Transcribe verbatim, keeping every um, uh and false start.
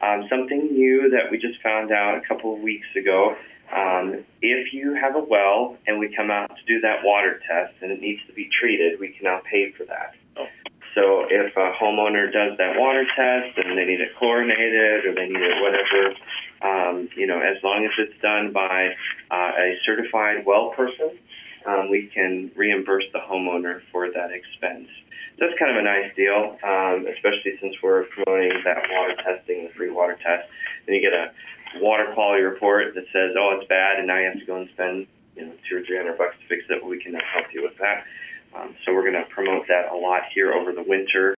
Um, something new that we just found out a couple of weeks ago, um, if you have a well and we come out to do that water test and it needs to be treated, we can now pay for that. Oh. So if a homeowner does that water test and they need it chlorinated or they need it whatever, um, you know, as long as it's done by uh, a certified well person, um, we can reimburse the homeowner for that expense. So that's kind of a nice deal, um, especially since we're promoting that water testing, the free water test. And you get a water quality report that says, oh, it's bad, and now you have to go and spend, you know, two or three hundred bucks to fix it. Well, we can help you with that. Um, so we're going to promote that a lot here over the winter.